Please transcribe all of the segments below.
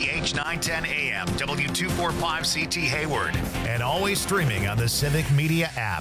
WBZH 910 AM, W245CT Hayward, and always streaming on the Civic Media app.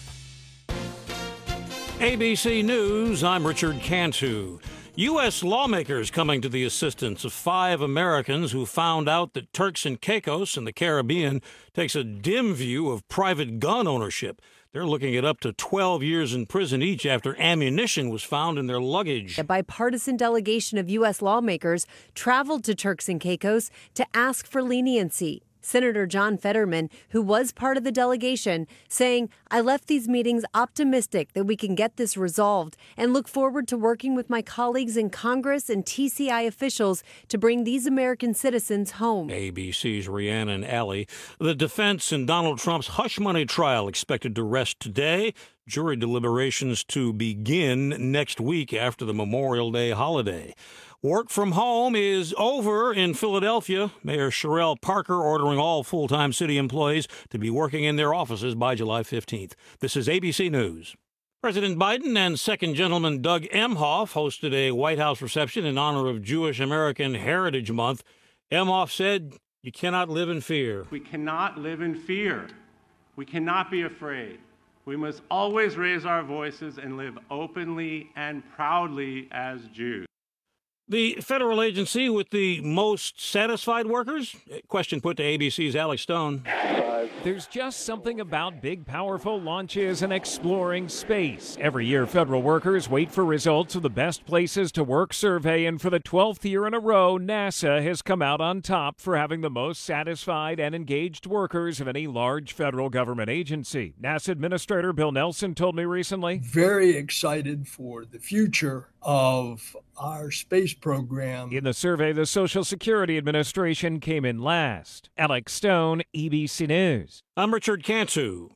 ABC News, I'm Richard Cantu. U.S. lawmakers coming to the assistance of 5 Americans who found out that Turks and Caicos in the Caribbean takes a dim view of private gun ownership. They're looking at up to 12 years in prison each after ammunition was found in their luggage. A bipartisan delegation of U.S. lawmakers traveled to Turks and Caicos to ask for leniency. Senator John Fetterman, who was part of the delegation, saying, "I left these meetings optimistic that we can get this resolved and look forward to working with my colleagues in Congress and TCI officials to bring these American citizens home." ABC's Rhiannon Alley. The defense in Donald Trump's hush money trial expected to rest today. Jury deliberations to begin next week after the Memorial Day holiday. Work from home is over in Philadelphia. Mayor Sherrell Parker ordering all full-time city employees to be working in their offices by July 15th. This is ABC News. President Biden and Second Gentleman Doug Emhoff hosted a White House reception in honor of Jewish American Heritage Month. Emhoff said, "You cannot live in fear." We cannot live in fear. We cannot be afraid. We must always raise our voices and live openly and proudly as Jews. The federal agency with the most satisfied workers? Question put to ABC's Alex Stone. There's just something about big, powerful launches and exploring space. Every year, federal workers wait for results of the Best Places to Work survey, and for the 12th year in a row, NASA has come out on top for having the most satisfied and engaged workers of any large federal government agency. NASA Administrator Bill Nelson told me recently, "Very excited for the future of our space program." In the survey, the Social Security Administration came in last. Alex Stone, ABC News. I'm Richard Cantu,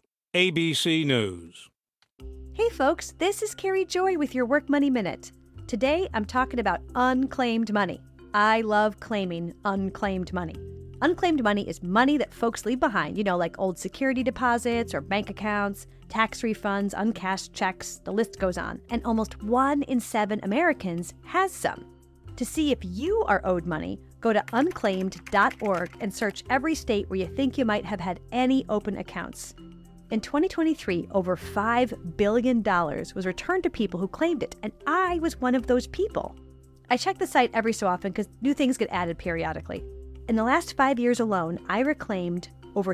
ABC News. Hey folks, this is Carrie Joy with your Work Money Minute. Today I'm talking about unclaimed money. I love claiming unclaimed money. Unclaimed money is money that folks leave behind, like old security deposits or bank accounts, tax refunds, uncashed checks, the list goes on. And almost 1 in 7 Americans has some. To see if you are owed money, go to unclaimed.org and search every state where you think you might have had any open accounts. In 2023, over $5 billion was returned to people who claimed it, and I was one of those people. I check the site every so often because new things get added periodically. In the last 5 years alone, I reclaimed over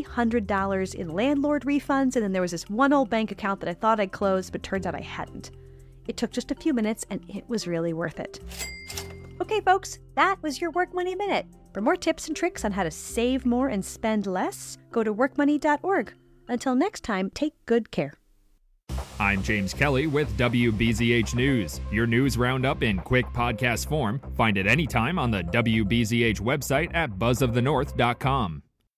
$300 in landlord refunds, and then there was this one old bank account that I thought I'd closed, but turns out I hadn't. It took just a few minutes, and it was really worth it. Okay, folks, that was your Work Money Minute. For more tips and tricks on how to save more and spend less, go to workmoney.org. Until next time, take good care. I'm James Kelly with WBZH News. Your news roundup in quick podcast form. Find it anytime on the WBZH website at buzzofthenorth.com.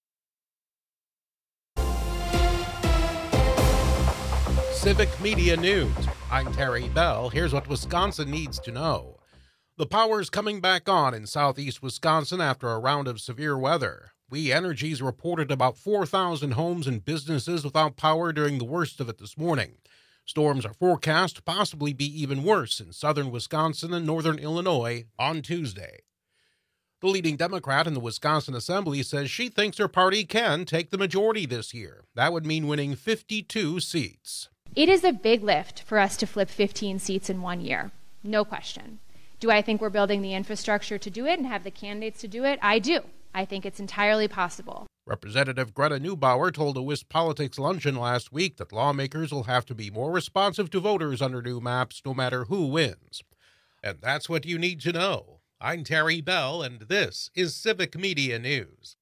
Civic Media News. I'm Terry Bell. Here's what Wisconsin needs to know. The power's coming back on in southeast Wisconsin after a round of severe weather. We Energies reported about 4,000 homes and businesses without power during the worst of it this morning. Storms are forecast to possibly be even worse in southern Wisconsin and northern Illinois on Tuesday. The leading Democrat in the Wisconsin Assembly says she thinks her party can take the majority this year. That would mean winning 52 seats. It is a big lift for us to flip 15 seats in 1 year. No question. Do I think we're building the infrastructure to do it and have the candidates to do it? I do. I think it's entirely possible. Representative Greta Neubauer told a WISP Politics luncheon last week that lawmakers will have to be more responsive to voters under new maps no matter who wins. And that's what you need to know. I'm Terry Bell, and this is Civic Media News.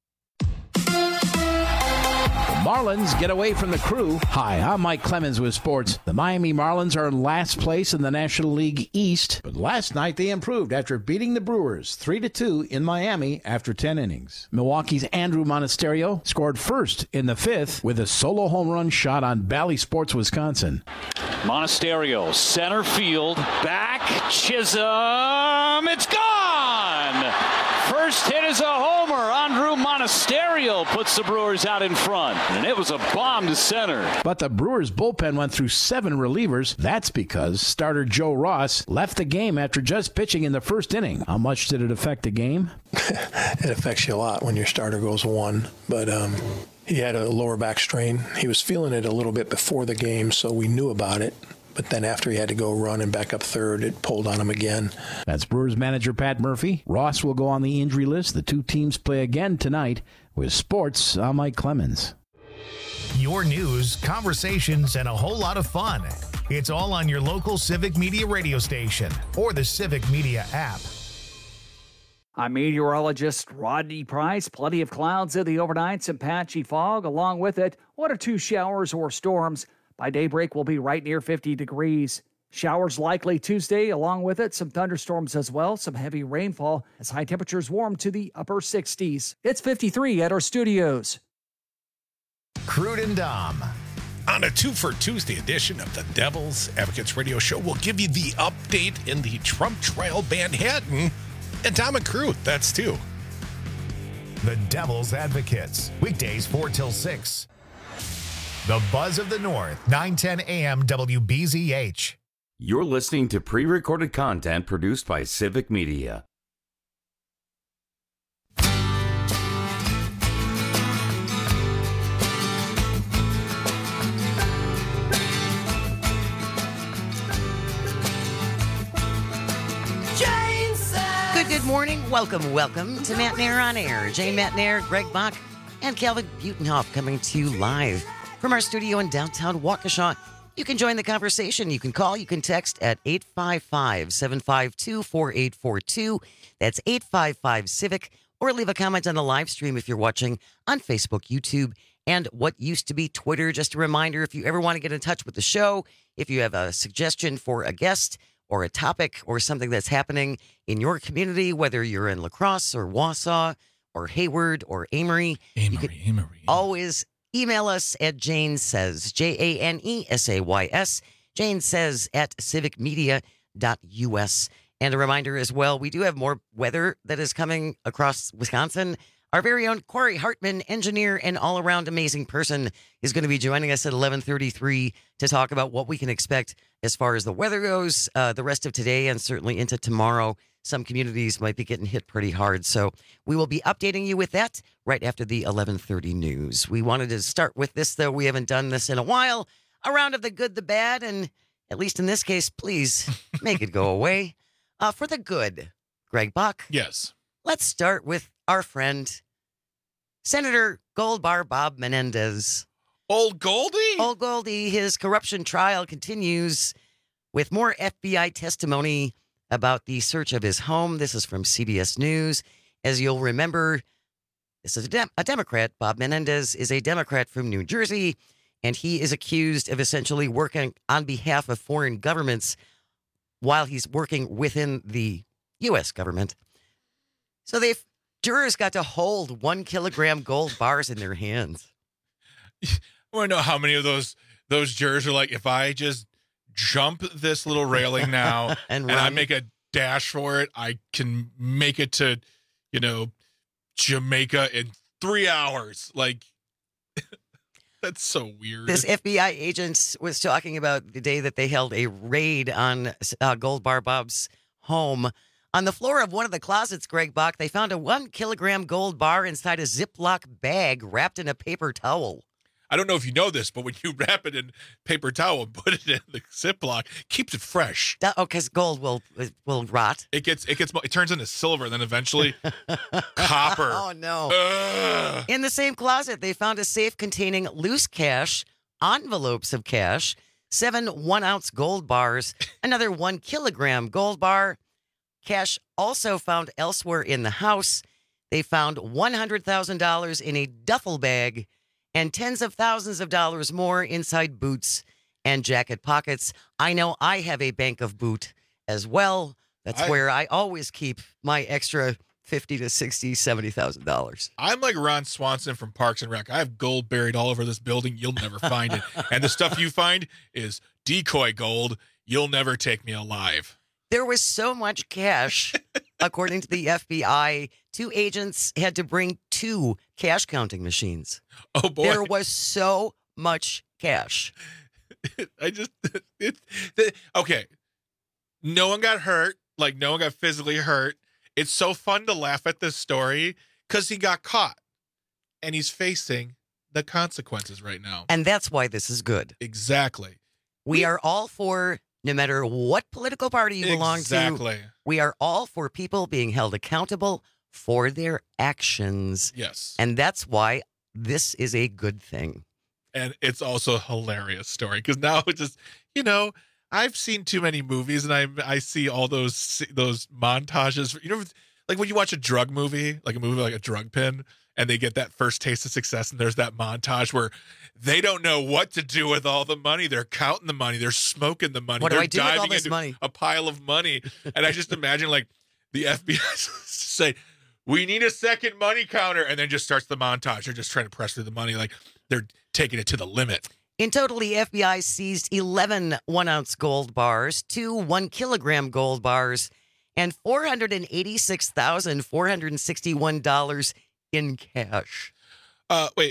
Marlins get away from the crew. Hi, I'm Mike Clemens with sports. The Miami Marlins are in last place in the National League East, but last night they improved after beating the Brewers 3-2 in Miami after 10 innings. Milwaukee's Andrew Monasterio scored first in the 5th with a solo home run shot on Bally Sports, Wisconsin. Monasterio, center field, back, Chisholm, it's gone! First hit is a homer, Andrew Monasterio. Monasterio puts the Brewers out in front, and it was a bomb to center. But the Brewers bullpen went through 7 relievers. That's because starter Joe Ross left the game after just pitching in the first inning. How much did it affect the game? It affects you a lot when your starter goes 1, but he had a lower back strain. He was feeling it a little bit before the game, so we knew about it. But then after he had to go run and back up third, it pulled on him again. That's Brewers manager Pat Murphy. Ross will go on the injury list. The two teams play again tonight. With sports, I'm Mike Clemens. Your news, conversations, and a whole lot of fun. It's all on your local Civic Media radio station or the Civic Media app. I'm meteorologist Rodney Price. Plenty of clouds in the overnight, some patchy fog. Along with it, 1 or 2 showers or storms. By daybreak, we'll be right near 50 degrees. Showers likely Tuesday. Along with it, some thunderstorms as well. Some heavy rainfall as high temperatures warm to the upper 60s. It's 53 at our studios. Crude and Dom. On a 2 for Tuesday edition of the Devil's Advocates Radio Show, we'll give you the update in the Trump trial Manhattan. And Dom and Crude, that's 2. The Devil's Advocates. Weekdays 4 till 6. The Buzz of the North, 910 AM WBZH. You're listening to pre-recorded content produced by Civic Media. Good morning. Welcome to Matt Nair on Air. Jane Matt Nair, Greg Bach, and Calvin Butenhoff coming to you live from our studio in downtown Waukesha. You can join the conversation. You can call, you can text at 855-752-4842. That's 855-CIVIC. Or leave a comment on the live stream if you're watching on Facebook, YouTube, and what used to be Twitter. Just a reminder, if you ever want to get in touch with the show, if you have a suggestion for a guest or a topic or something that's happening in your community, whether you're in La Crosse or Wausau or Hayward or Amory, you can always email us at Jane Says, JANESAYS, Jane Says at civicmedia.us. And a reminder as well, we do have more weather that is coming across Wisconsin. Our very own Corey Hartman, engineer and all-around amazing person, is going to be joining us at 11:33 to talk about what we can expect as far as the weather goes the rest of today and certainly into tomorrow. Some communities might be getting hit pretty hard. So we will be updating you with that right after the 11:30 news. We wanted to start with this, though. We haven't done this in a while. A round of the good, the bad, and at least in this case, please make it go away. For the good, Greg Bach. Yes. Let's start with our friend, Senator Goldbar Bob Menendez. Old Goldie? Old Goldie. His corruption trial continues with more FBI testimony about the search of his home. This is from CBS News. As you'll remember, this is a Democrat. Bob Menendez is a Democrat from New Jersey, and he is accused of essentially working on behalf of foreign governments while he's working within the U.S. government. So jurors got to hold 1 kilogram gold bars in their hands. I want to know how many of those jurors are like, if I just jump this little railing now and I make a dash for it, I can make it to, Jamaica in 3 hours. Like, that's so weird. This FBI agent was talking about the day that they held a raid on Gold Bar Bob's home. On the floor of one of the closets, Greg Bach, they found a 1 kilogram gold bar inside a Ziploc bag wrapped in a paper towel. I don't know if you know this, but when you wrap it in paper towel and put it in the Ziploc, keeps it fresh. Because gold will rot. It turns into silver, and then eventually copper. Oh no! Ugh. In the same closet, they found a safe containing loose cash, envelopes of cash, 7 1-ounce gold bars, another 1 kilogram gold bar. Cash also found elsewhere in the house. They found $100,000 in a duffel bag and tens of thousands of dollars more inside boots and jacket pockets. I know I have a bank of boot as well. That's where I always keep my extra $50,000 to $60,000, $70,000. I'm like Ron Swanson from Parks and Rec. I have gold buried all over this building. You'll never find it. And the stuff you find is decoy gold. You'll never take me alive. There was so much cash, according to the FBI, 2 agents had to bring 2 cash counting machines. Oh, boy. There was so much cash. Okay. No one got hurt. Like, no one got physically hurt. It's so fun to laugh at this story because he got caught and he's facing the consequences right now. And that's why this is good. Exactly. We are all for, no matter what political party you belong to, we are all for people being held accountable for their actions. Yes. And that's why this is a good thing. And it's also a hilarious story because now it's just, I've seen too many movies and I see all those montages. Like when you watch a drug movie, like a movie like a Drug Pin, and they get that first taste of success, and there's that montage where they don't know what to do with all the money. They're counting the money. They're smoking the money. What They're do I do with all diving this into money? a pile of money. And I just imagine like the FBI say, we need a second money counter, and then just starts the montage. They're just trying to press through the money like they're taking it to the limit. In total, the FBI seized 11 1-ounce gold bars, 2 1-kilogram gold bars, and $486,461 in cash. Wait.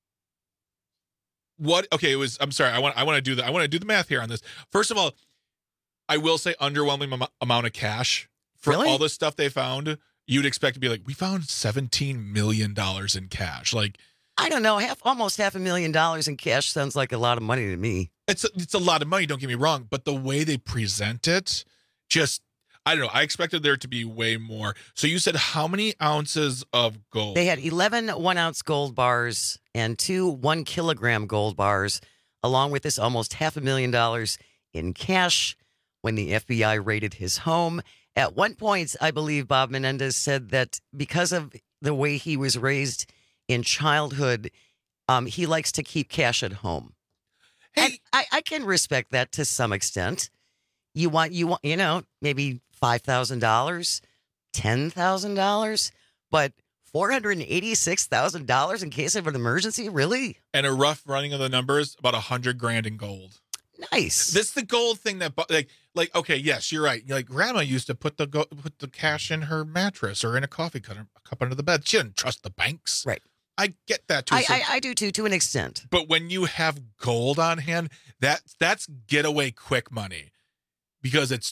What? Okay, it was. I'm sorry. I want to do the. I want to do the math here on this. First of all, I will say underwhelming amount of cash for all the stuff they found. You'd expect to be like, we found $17 million in cash. Like, I don't know, almost $500,000 in cash sounds like a lot of money to me. It's a lot of money, don't get me wrong, but the way they present it, just, I don't know, I expected there to be way more. So you said how many ounces of gold? They had 11 1-ounce gold bars and 2 1-kilogram gold bars, along with this almost $500,000 in cash when the FBI raided his home. At one point, I believe Bob Menendez said that because of the way he was raised in childhood, he likes to keep cash at home. Hey, and I can respect that to some extent. You want, maybe $5,000, $10,000, but $486,000 in case of an emergency, really? And a rough running of the numbers, about $100,000 in gold. Nice. This is the gold thing that, like, okay, yes, you're right. Like, Grandma used to put the cash in her mattress or in a coffee cup under the bed. She didn't trust the banks. Right. I get that too. I do too, to an extent. But when you have gold on hand, that's getaway quick money, because it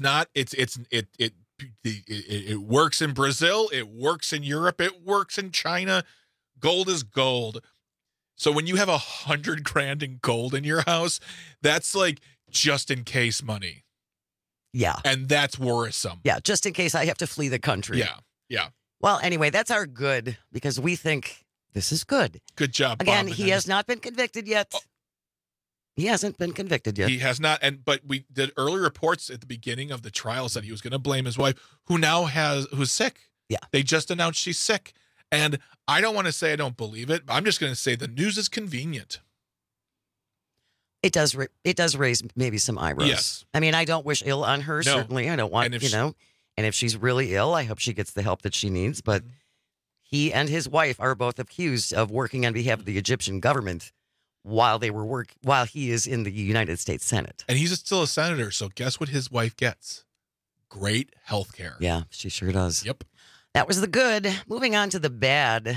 works in Brazil, it works in Europe, it works in China. Gold is gold. So when you have $100,000 in gold in your house, that's like just in case money. Yeah. And that's worrisome. Yeah, just in case I have to flee the country. Yeah. Yeah. Well, anyway, that's our good, because we think this is good. Good job, Again, Bob. he has not been convicted yet. Oh. He hasn't been convicted yet. He has not. But we did early reports at the beginning of the trial said he was going to blame his wife, who's sick. Yeah. They just announced she's sick. And I don't want to say I don't believe it, but I'm just going to say the news is convenient. It does raise maybe some eyebrows. Yes. I mean, I don't wish ill on her. No. Certainly, I don't want, and if she's really ill, I hope she gets the help that she needs. But he and his wife are both accused of working on behalf of the Egyptian government while he is in the United States Senate. And he's still a senator, so guess what his wife gets? Great health care. Yeah, she sure does. Yep. That was the good. Moving on to the bad.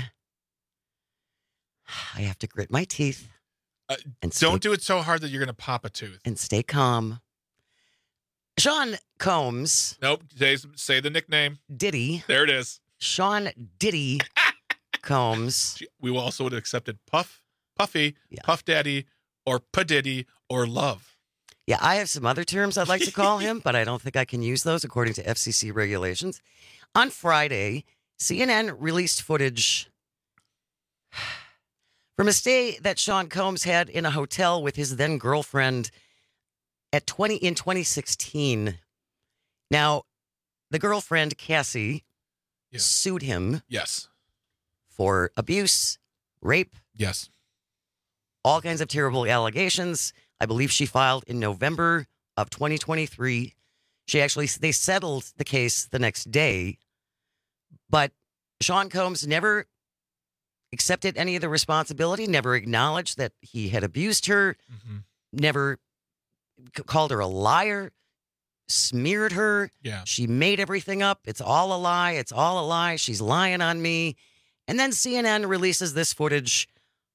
I have to grit my teeth. Don't do it so hard that you're going to pop a tooth. And stay calm. Sean Combs. Nope. Say the nickname. Diddy. There it is. Sean Diddy Combs. We also would have accepted Puffy, Puff Daddy, or P-Diddy, or Love. Yeah, I have some other terms I'd like to call him, but I don't think I can use those according to FCC regulations. On Friday, CNN released footage from a stay that Sean Combs had in a hotel with his then girlfriend in 2016. Now, the girlfriend, Cassie, sued him. Yes. For abuse, rape. Yes. All kinds of terrible allegations. I believe she filed in November of 2023. They settled the case the next day, but Sean Combs never accepted any of the responsibility, never acknowledged that he had abused her, never called her a liar. smeared her. Yeah. She made everything up. It's all a lie. It's all a lie. She's lying on me. And then CNN releases this footage.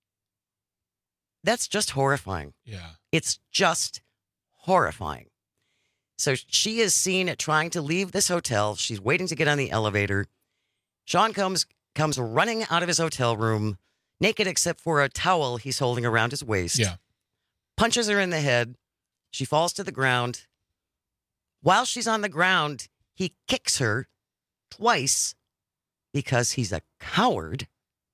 That's just horrifying. Yeah. It's just horrifying. So she is seen trying to leave this hotel. She's waiting to get on the elevator. Sean Combs comes running out of his hotel room, naked except for a towel he's holding around his waist. Yeah. Punches her in the head. She falls to the ground. While she's on the ground, he kicks her twice because he's a coward.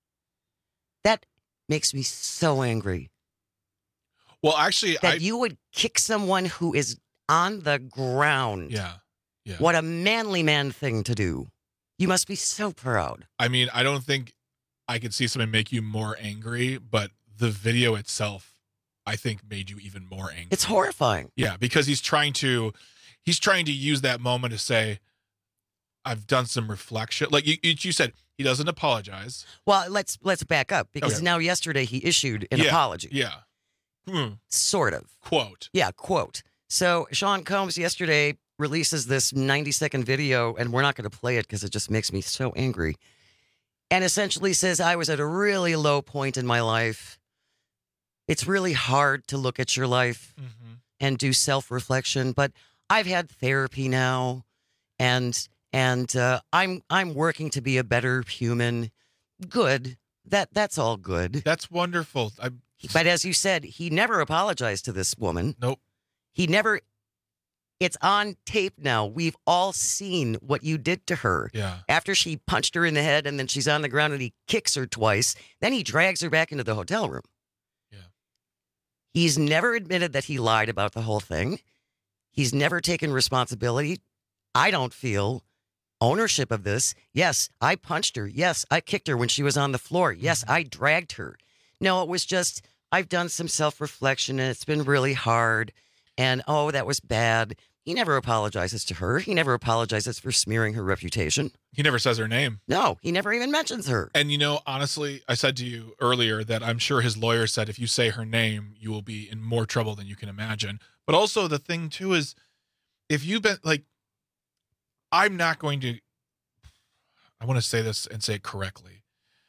That makes me so angry. Well, actually, that you would kick someone who is on the ground. Yeah. Yeah. What a manly man thing to do. You must be so proud. I mean, I don't think I could see something make you more angry, but the video itself, I think, made you even more angry. It's horrifying. Yeah, because he's trying to use that moment to say, I've done some reflection. Like you said, he doesn't apologize. Well, let's back up because now yesterday he issued an apology. Yeah. Sort of. Quote. Yeah, quote. So Sean Combs yesterday releases this 90-second video, and we're not going to play it because it just makes me so angry. And essentially says, I was at a really low point in my life. It's really hard to look at your life and do self-reflection, but I've had therapy now, and I'm working to be a better human. Good. That's all good. That's wonderful. But as you said, he never apologized to this woman. Nope. He never. It's on tape now. We've all seen what you did to her. Yeah. After she punched her in the head and then she's on the ground and he kicks her twice. Then he drags her back into the hotel room. Yeah. He's never admitted that he lied about the whole thing. He's never taken responsibility. I don't feel ownership of this. Yes, I punched her. Yes, I kicked her when she was on the floor. Yes, I dragged her. No, it was just, I've done some self-reflection and it's been really hard. And, oh, that was bad. He never apologizes to her. He never apologizes for smearing her reputation. He never says her name. No, he never even mentions her. And, honestly, I said to you earlier that I'm sure his lawyer said if you say her name, you will be in more trouble than you can imagine. But also the thing, too, is if you've been, I'm not going to, I want to say this and say it correctly.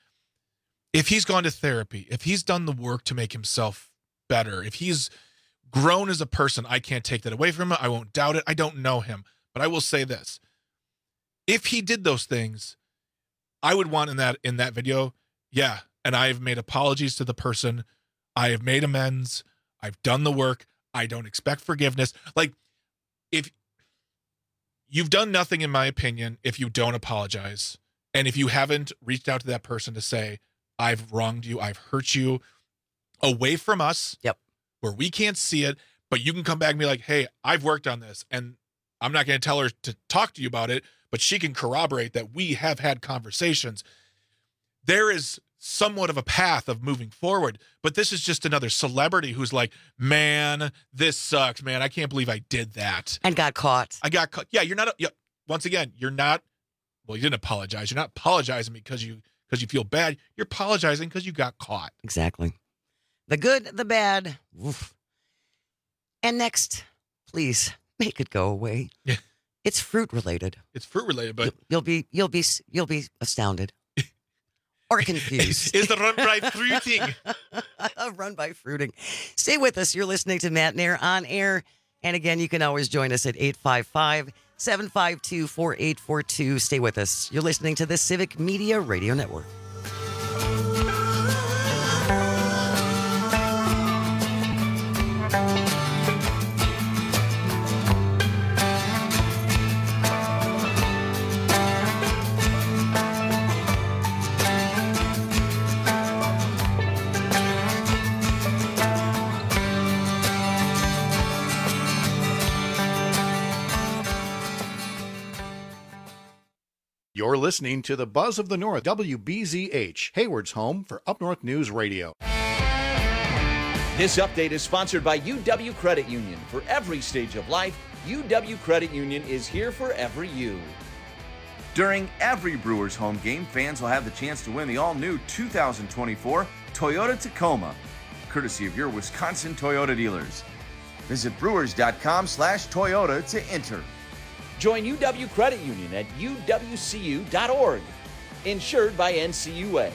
If he's gone to therapy, if he's done the work to make himself better, if he's grown as a person, I can't take that away from him. I won't doubt it. I don't know him. But I will say this. If he did those things, I would want in that video, yeah, and I have made apologies to the person. I have made amends. I've done the work. I don't expect forgiveness. If you've done nothing, in my opinion, if you don't apologize, and if you haven't reached out to that person to say, I've wronged you, I've hurt you, away from us. Yep. Where we can't see it, but you can come back and be like, hey, I've worked on this, and I'm not going to tell her to talk to you about it, but she can corroborate that we have had conversations. There is somewhat of a path of moving forward, but this is just another celebrity who's like, man, this sucks, man. I can't believe I did that. And got caught. I got caught. Yeah, you're not, once again, you're not, well, you didn't apologize. You're not apologizing because you feel bad. You're apologizing because you got caught. Exactly. The good, the bad. Oof. And next, please make it go away. Yeah. It's fruit related. It's fruit related, but you'll be astounded or confused. It's the run by fruiting. Run by fruiting. Stay with us. You're listening to Matt Nair on air. And again, you can always join us at 855-752-4842. Stay with us. You're listening to the Civic Media Radio Network. You're listening to the Buzz of the North, WBZH, Hayward's home for Up North News Radio. This update is sponsored by UW Credit Union. For every stage of life, UW Credit Union is here for every you. During every Brewers home game, fans will have the chance to win the all-new 2024 Toyota Tacoma, courtesy of your Wisconsin Toyota dealers. Visit brewers.com/Toyota to enter. Join UW Credit Union at uwcu.org. Insured by NCUA.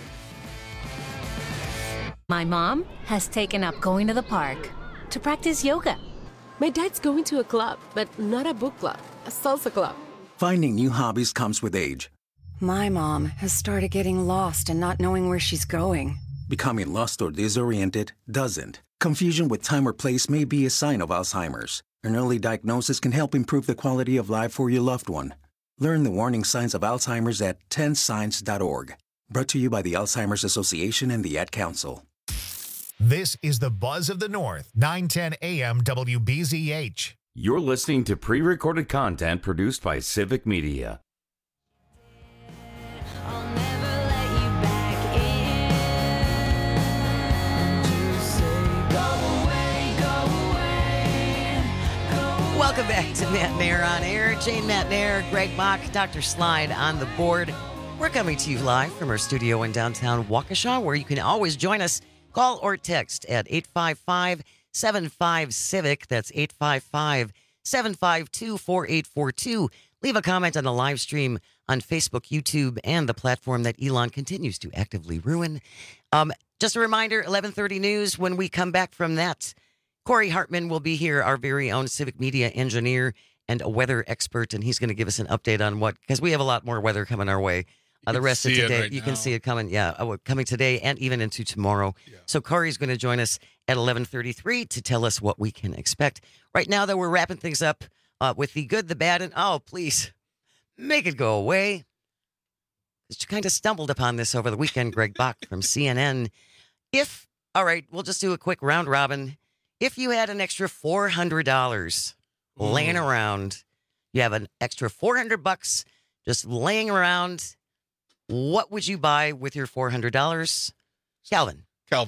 My mom has taken up going to the park to practice yoga. My dad's going to a club, but not a book club, a salsa club. Finding new hobbies comes with age. My mom has started getting lost and not knowing where she's going. Becoming lost or disoriented doesn't. Confusion with time or place may be a sign of Alzheimer's. An early diagnosis can help improve the quality of life for your loved one. Learn the warning signs of Alzheimer's at 10signs.org. Brought to you by the Alzheimer's Association and the Ad Council. This is the Buzz of the North, 910 AM WBZH. You're listening to pre-recorded content produced by Civic Media. Welcome back to Matt Nair on Air. Jane Matt Nair, Greg Bach, Dr. Slide on the board. We're coming to you live from our studio in downtown Waukesha, where you can always join us. Call or text at 855-75-CIVIC. That's 855-752-4842. Leave a comment on the live stream on Facebook, YouTube, and the platform that Elon continues to actively ruin. Just a reminder, 11:30 news. When we come back from that, Corey Hartman will be here, our very own Civic Media engineer and a weather expert, and he's going to give us an update on because we have a lot more weather coming our way. The rest of today, you can see it coming. Yeah, coming today and even into tomorrow. Yeah. So Corey's going to join us at 11:33 to tell us what we can expect. Right now, though, we're wrapping things up with the good, the bad, and please make it go away. Just kind of stumbled upon this over the weekend, Greg Bach from CNN. All right, we'll just do a quick round robin. If you had an extra $400 laying around, you have an extra $400 just laying around, what would you buy with your $400? Calvin.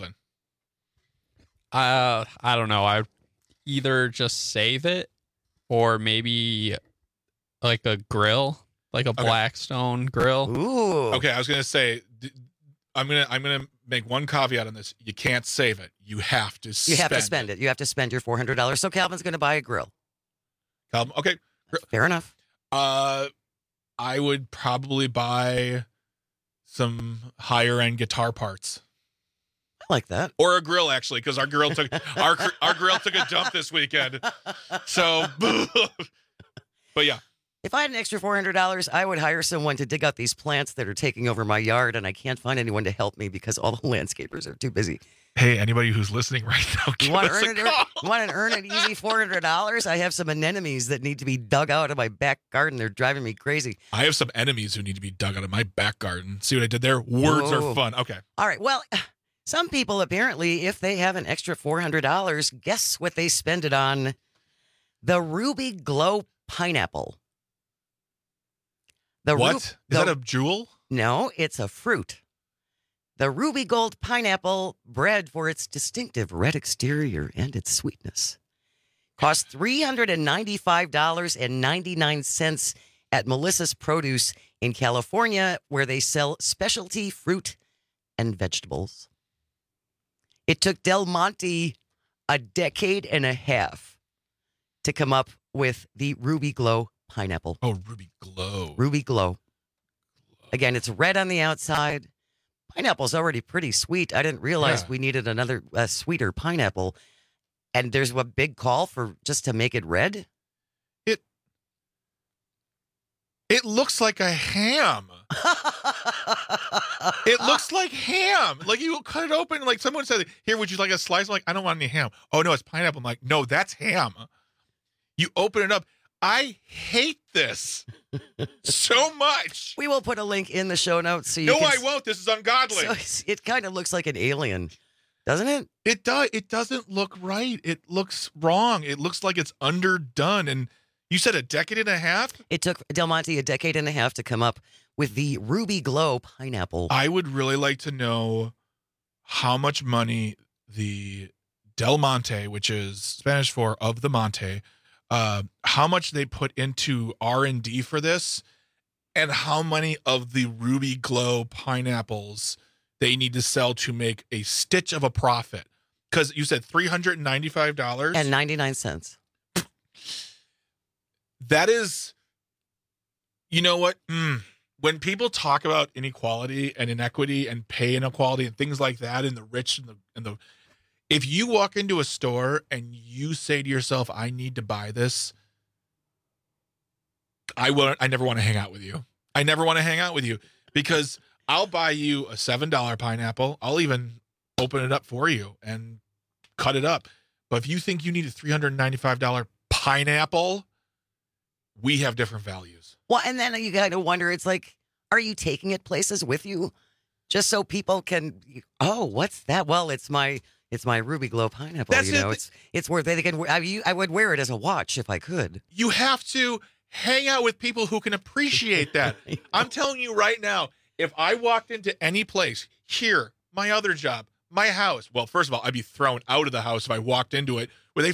I don't know. I'd either just save it or maybe like a grill, like a Blackstone grill. Ooh. Okay, I was going to say, I'm gonna make one caveat on this. You can't save it. You have to spend it. You have to spend it. You have to spend your $400. So Calvin's going to buy a grill. Calvin, okay. Fair enough. I would probably buy some higher end guitar parts. I like that. Or a grill, actually, because our grill took our grill took a dump this weekend. So, but yeah. If I had an extra $400, I would hire someone to dig out these plants that are taking over my yard, and I can't find anyone to help me because all the landscapers are too busy. Hey, anybody who's listening right now, give us a call. You want to earn an easy $400? I have some anemones that need to be dug out of my back garden. They're driving me crazy. I have some enemies who need to be dug out of my back garden. See what I did there? Words are fun. Okay. All right. Well, some people apparently, if they have an extra $400, guess what they spend it on? The Ruby Glow pineapple. Is that a jewel? No, it's a fruit. The Ruby Gold pineapple, bred for its distinctive red exterior and its sweetness, costs $395.99 at Melissa's Produce in California, where they sell specialty fruit and vegetables. It took Del Monte a decade and a half to come up with the Ruby Glow pineapple. Oh, Ruby Glow. Ruby Glow. Again, it's red on the outside. Pineapple's already pretty sweet. I didn't realize we needed another sweeter pineapple. And there's a big call for just to make it red. It looks like a ham. It looks like ham. Like you cut it open. Like someone said, "Here, would you like a slice?" I'm like, "I don't want any ham." Oh no, it's pineapple. I'm like, "No, that's ham." You open it up. I hate this so much. We will put a link in the show notes. So I won't. This is ungodly. So it kind of looks like an alien, doesn't it? It does. It doesn't look right. It looks wrong. It looks like it's underdone. And you said a decade and a half? It took Del Monte a decade and a half to come up with the Ruby Glow pineapple. I would really like to know how much money the Del Monte, which is Spanish for of the Monte, how much they put into R&D for this, and how many of the Ruby Glow pineapples they need to sell to make a stitch of a profit. Because you said $395 and 99 cents. That is, you know what? When people talk about inequality and inequity and pay inequality and things like that, and the rich and the, if you walk into a store and you say to yourself, "I need to buy this," I never want to hang out with you. I never want to hang out with you because I'll buy you a $7 pineapple. I'll even open it up for you and cut it up. But if you think you need a $395 pineapple, we have different values. Well, and then you got to wonder, it's like, are you taking it places with you just so people can, oh, what's that? Well, it's my Ruby Glow pineapple. That's it's worth it. I would wear it as a watch if I could. You have to hang out with people who can appreciate that. I'm telling you right now, if I walked into any place here, my other job, my house, well, first of all, I'd be thrown out of the house if I walked into it with a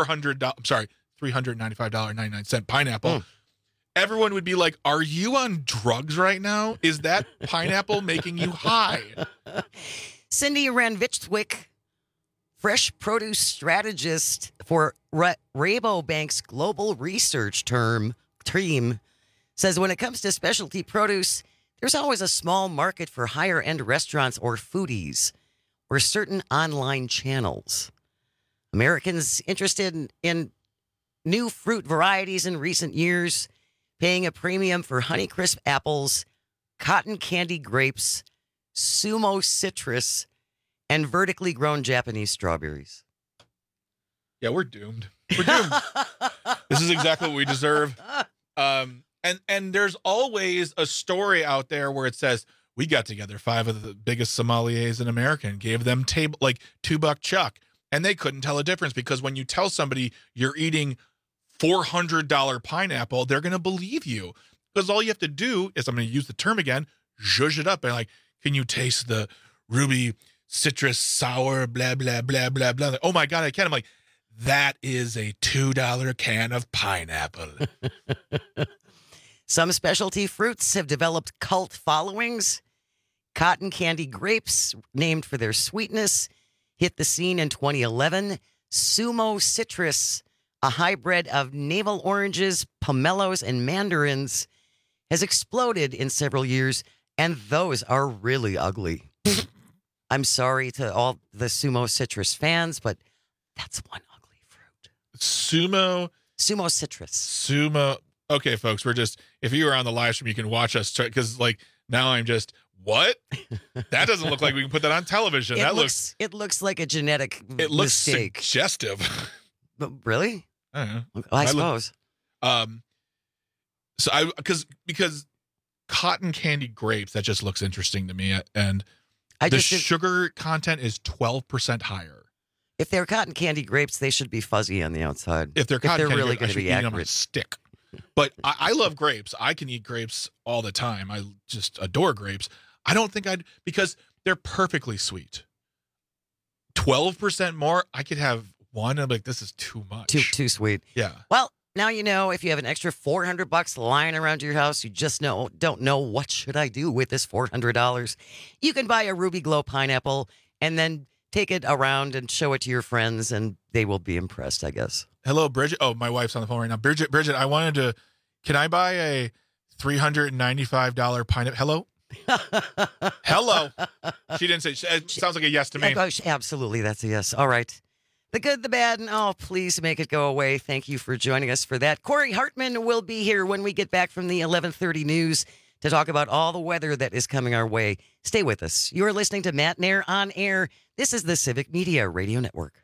$395.99 pineapple. Everyone would be like, "Are you on drugs right now? Is that pineapple making you high?" Cindy Ranvichwick, fresh produce strategist for Rabobank's global research team, says when it comes to specialty produce, there's always a small market for higher-end restaurants or foodies or certain online channels. Americans interested in new fruit varieties in recent years, paying a premium for Honeycrisp apples, cotton candy grapes, Sumo citrus, and vertically grown Japanese strawberries. Yeah, we're doomed. We're doomed. This is exactly what we deserve. And there's always a story out there where it says, we got together 5 of the biggest sommeliers in America and gave them $2 chuck. And they couldn't tell a difference because when you tell somebody you're eating $400 pineapple, they're going to believe you. Because all you have to do is, I'm going to use the term again, zhuzh it up. And like, can you taste the ruby citrus sour, blah, blah, blah, blah, blah. Like, oh my God, I can. I'm like, that is a $2 can of pineapple. Some specialty fruits have developed cult followings. Cotton candy grapes, named for their sweetness, hit the scene in 2011. Sumo citrus, a hybrid of navel oranges, pomelos, and mandarins, has exploded in several years, and those are really ugly. I'm sorry to all the Sumo citrus fans, but that's one ugly fruit. Sumo citrus. Okay, folks, if you are on the live stream, you can watch us because like now I'm just, what? That doesn't look like we can put that on television. It looks like a genetic It looks mistake. Suggestive. But really? I don't know. Well, I suppose. So because cotton candy grapes, that just looks interesting to me. And the sugar content is 12% higher. If they're cotton candy grapes, they should be fuzzy on the outside. If they're really going to be accurate. On a stick. But I love grapes. I can eat grapes all the time. I just adore grapes. I don't think because they're perfectly sweet. 12% more, I could have one. I'm like, this is too much. Too sweet. Yeah. Well, now you know if you have an extra $400 lying around your house, you just don't know what should I do with this $400. You can buy a Ruby Glow pineapple and then take it around and show it to your friends, and they will be impressed, I guess. Hello, Bridget. Oh, my wife's on the phone right now. Bridget, can I buy a $395 pineapple? Hello? Hello. She didn't say, it sounds like a yes to me. Absolutely. That's a yes. All right. The good, the bad, and please make it go away. Thank you for joining us for that. Corey Hartman will be here when we get back from the 11:30 news to talk about all the weather that is coming our way. Stay with us. You're listening to Matt Nair on Air. This is the Civic Media Radio Network.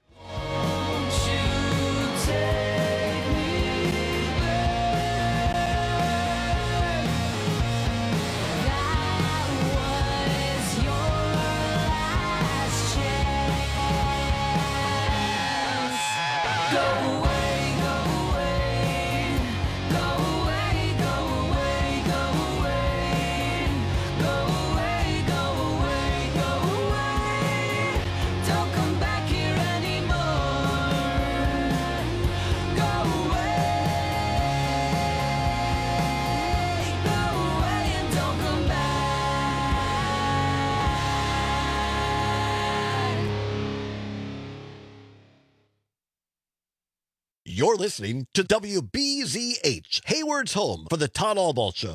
Don't come back here anymore. You're listening to WBZH, Hayward's home for the Todd Albaugh Show.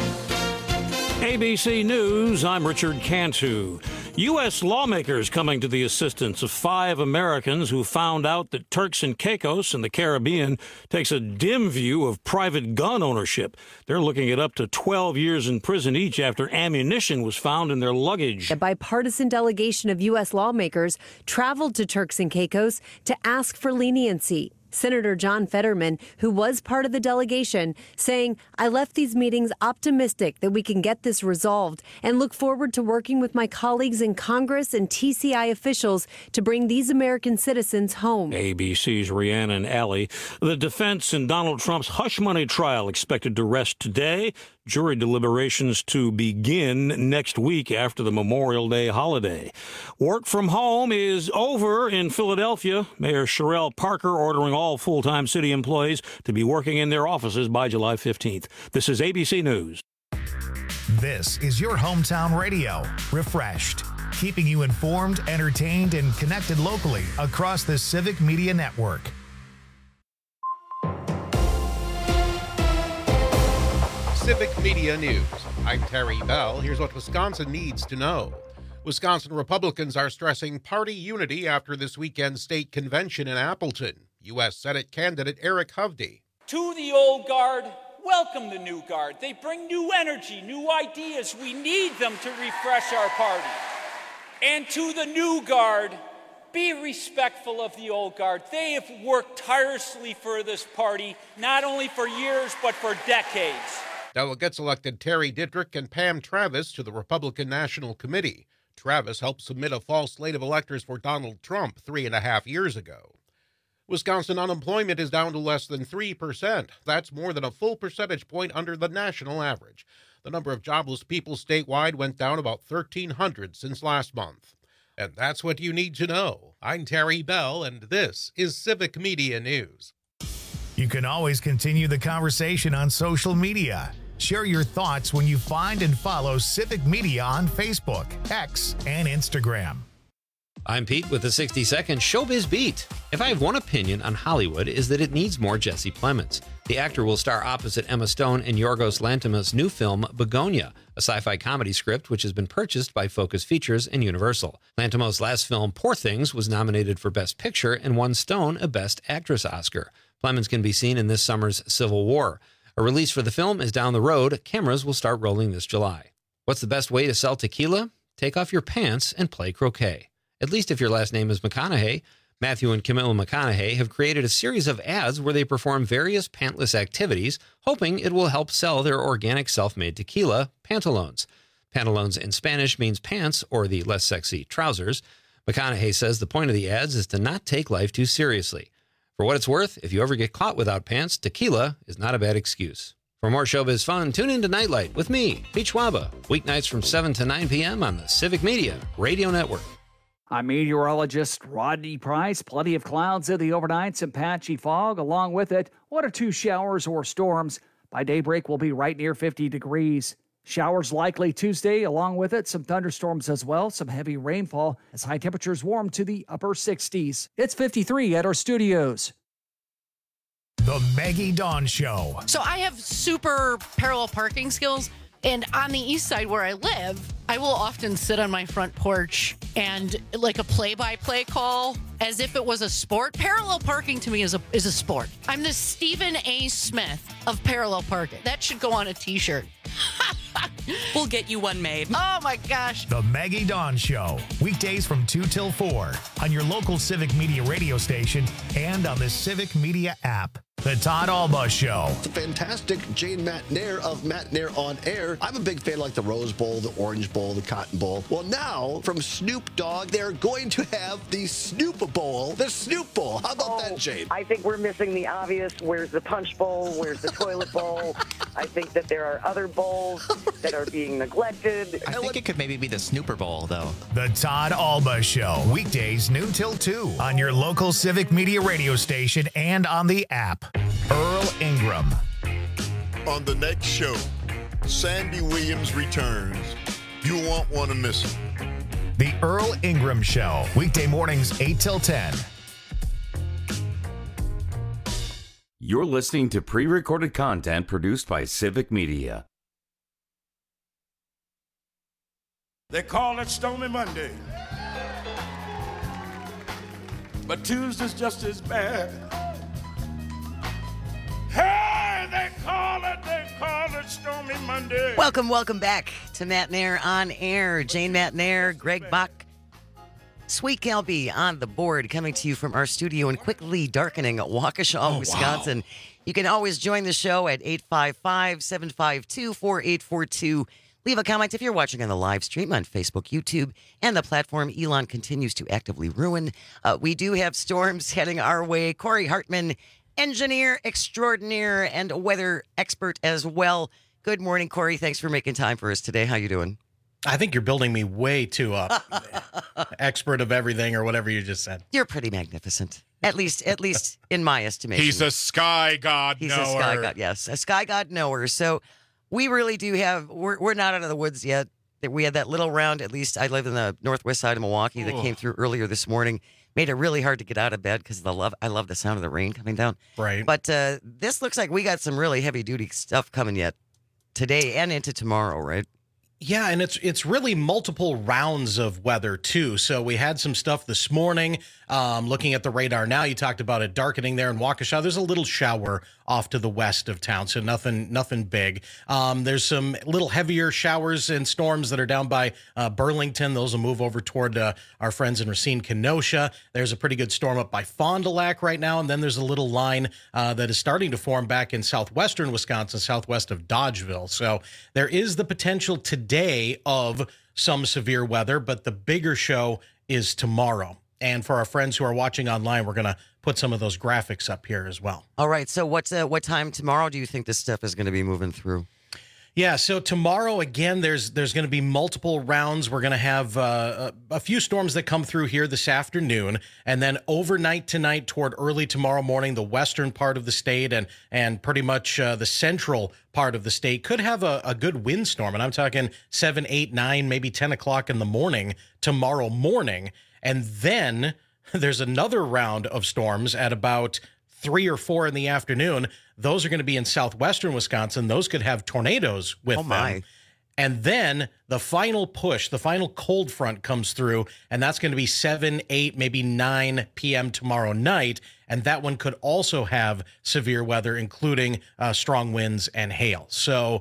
ABC News, I'm Richard Cantu. U.S. lawmakers coming to the assistance of 5 Americans who found out that Turks and Caicos in the Caribbean takes a dim view of private gun ownership. They're looking at up to 12 years in prison each after ammunition was found in their luggage. A bipartisan delegation of U.S. lawmakers traveled to Turks and Caicos to ask for leniency. Senator John Fetterman, who was part of the delegation, saying, "I left these meetings optimistic that we can get this resolved and look forward to working with my colleagues in Congress and TCI officials to bring these American citizens home." ABC's Rhiannon Alley. The defense in Donald Trump's hush money trial expected to rest today. Jury deliberations to begin next week after the Memorial Day holiday. Work from home is over in Philadelphia. Mayor Sherrell Parker ordering all full-time city employees to be working in their offices by July 15th. This is ABC News. This is your hometown radio, refreshed, keeping you informed, entertained, and connected locally across the Civic Media Network. Civic Media News. I'm Terry Bell. Here's what Wisconsin needs to know. Wisconsin Republicans are stressing party unity after this weekend's state convention in Appleton. U.S. Senate candidate Eric Hovde. To the old guard, welcome the new guard. They bring new energy, new ideas. We need them to refresh our party. And to the new guard, be respectful of the old guard. They have worked tirelessly for this party, not only for years, but for decades. Delegates elected Terry Dittrich and Pam Travis to the Republican National Committee. Travis helped submit a false slate of electors for Donald Trump 3.5 years ago. Wisconsin unemployment is down to less than 3%. That's more than a full percentage point under the national average. The number of jobless people statewide went down about 1,300 since last month. And that's what you need to know. I'm Terry Bell, and this is Civic Media News. You can always continue the conversation on social media. Share your thoughts when you find and follow Civic Media on Facebook, X, and Instagram. I'm Pete with the 60-second Showbiz Beat. If I have one opinion on Hollywood, is that it needs more Jesse Plemons. The actor will star opposite Emma Stone in Yorgos Lanthimos' new film, Begonia, a sci-fi comedy script which has been purchased by Focus Features and Universal. Lanthimos' last film, Poor Things, was nominated for Best Picture and won Stone a Best Actress Oscar. Plemons can be seen in this summer's Civil War. A release for the film is down the road. Cameras will start rolling this July. What's the best way to sell tequila? Take off your pants and play croquet. At least if your last name is McConaughey. Matthew and Camilla McConaughey have created a series of ads where they perform various pantless activities, hoping it will help sell their organic self-made tequila, Pantalones. Pantalones in Spanish means pants, or the less sexy trousers. McConaughey says the point of the ads is to not take life too seriously. For what it's worth, if you ever get caught without pants, tequila is not a bad excuse. For more showbiz fun, tune in to Nightlight with me, Pete Schwaba, weeknights from 7 to 9 p.m. on the Civic Media Radio Network. I'm meteorologist Rodney Price. Plenty of clouds in the overnights and patchy fog. Along with it, 1 or 2 showers or storms. By daybreak, we'll be right near 50 degrees. Showers likely Tuesday. Along with it, some thunderstorms as well. Some heavy rainfall as high temperatures warm to the upper 60s. It's 53 at our studios. The Maggie Dawn Show. So I have super parallel parking skills. And on the east side where I live, I will often sit on my front porch and like a play-by-play call as if it was a sport. Parallel parking to me is a sport. I'm the Stephen A. Smith of parallel parking. That should go on a t-shirt. We'll get you one made. Oh my gosh. The Maggie Dawn Show. Weekdays from 2 till 4 on your local Civic Media radio station and on the Civic Media app. The Todd Albaugh Show. The fantastic Jane McNair of McNair on Air. I'm a big fan like the Rose Bowl, the Orange Bowl, the Cotton Bowl. Well, now from Snoop Dogg, they're going to have the Snoop Bowl, the Snoop Bowl. How about that, Jane? I think we're missing the obvious. Where's the Punch Bowl? Where's the Toilet Bowl? I think that there are other bowls that are being neglected. I think it could maybe be the Snooper Bowl, though. The Todd Albaugh Show. Weekdays noon till 2 on your local Civic Media radio station and on the app. Earl Ingram. On the next show, Sandy Williams returns. You won't want to miss it. The Earl Ingram Show. Weekday mornings 8 till 10. You're listening to pre-recorded content produced by Civic Media. They call it Stormy Monday, but Tuesday's just as bad. Hey, they call it Stormy Monday. Welcome back to Matt Nair on Air. Jane Matt Nair, Greg Bach, Sweet Calby on the board, coming to you from our studio in quickly darkening Waukesha, Wisconsin. Wow. You can always join the show at 855-752-4842. Leave a comment if you're watching on the live stream on Facebook, YouTube, and the platform Elon continues to actively ruin. We do have storms heading our way. Corey Hartman, engineer extraordinaire and weather expert as well. Good morning, Corey. Thanks for making time for us today. How you doing? I think you're building me way too up. Expert of everything or whatever you just said. You're pretty magnificent. At least in my estimation. He's a sky god knower. He's a sky god, yes. A sky god knower. So we really do have, we're not out of the woods yet. We had that little round, at least I live in the northwest side of Milwaukee, that came through earlier this morning. Made it really hard to get out of bed because I love the sound of the rain coming down. Right. But this looks like we got some really heavy duty stuff coming yet today and into tomorrow, right? Yeah, and it's really multiple rounds of weather, too. So we had some stuff this morning. Looking at the radar now, you talked about it darkening there in Waukesha. There's a little shower off to the west of town, so nothing big. There's some little heavier showers and storms that are down by Burlington. Those will move over toward our friends in Racine, Kenosha. There's a pretty good storm up by Fond du Lac right now, and then there's a little line that is starting to form back in southwestern Wisconsin, southwest of Dodgeville. So there is the potential today of some severe weather, but the bigger show is tomorrow. And for our friends who are watching online, we're going to put some of those graphics up here as well. All right. So what time tomorrow do you think this stuff is going to be moving through? Yeah, so tomorrow, again, there's going to be multiple rounds. We're going to have a few storms that come through here this afternoon, and then overnight tonight toward early tomorrow morning, the western part of the state and pretty much the central part of the state could have a good windstorm, and I'm talking 7, 8, 9, maybe 10 o'clock in the morning tomorrow morning. And then there's another round of storms at about 3 or 4 in the afternoon. Those are going to be in southwestern Wisconsin. Those could have tornadoes with them. And then the final push, the final cold front comes through, and that's going to be 7, 8, maybe 9 p.m. tomorrow night. And that one could also have severe weather, including strong winds and hail. So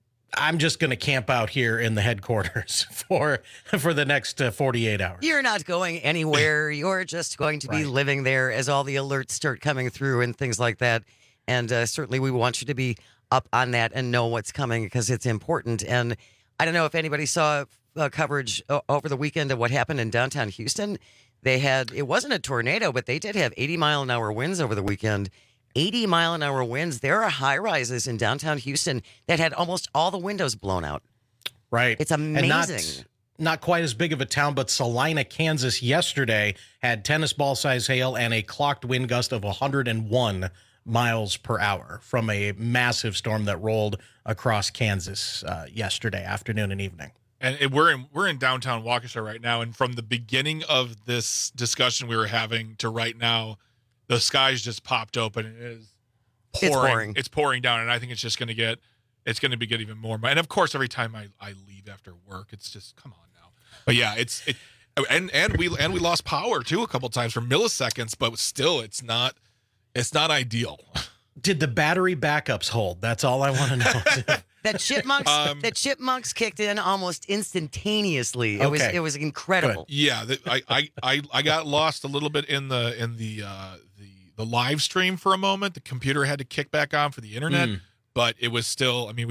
I'm just going to camp out here in the headquarters for the next 48 hours. You're not going anywhere. You're just going to be living there as all the alerts start coming through and things like that. And certainly we want you to be up on that and know what's coming because it's important. And I don't know if anybody saw coverage over the weekend of what happened in downtown Houston. It wasn't a tornado, but they did have 80-mile-an-hour winds over the weekend. 80-mile-an-hour winds. There are high-rises in downtown Houston that had almost all the windows blown out. Right. It's amazing. And not quite as big of a town, but Salina, Kansas yesterday had tennis ball size hail and a clocked wind gust of 101 miles per hour from a massive storm that rolled across Kansas yesterday afternoon and evening. And we're in downtown Waukesha right now, and from the beginning of this discussion we were having to right now, the skies just popped open. It is pouring. It's pouring down, and I think it's just going to get even more. And of course, every time I leave after work, it's just come on now. But yeah, and we lost power too a couple times for milliseconds, but still, it's not ideal. Did the battery backups hold? That's all I want to know. That chipmunks kicked in almost instantaneously. It was incredible. Good. Yeah, I got lost a little bit in the live stream for a moment. The computer had to kick back on for the internet, but it was still. I mean,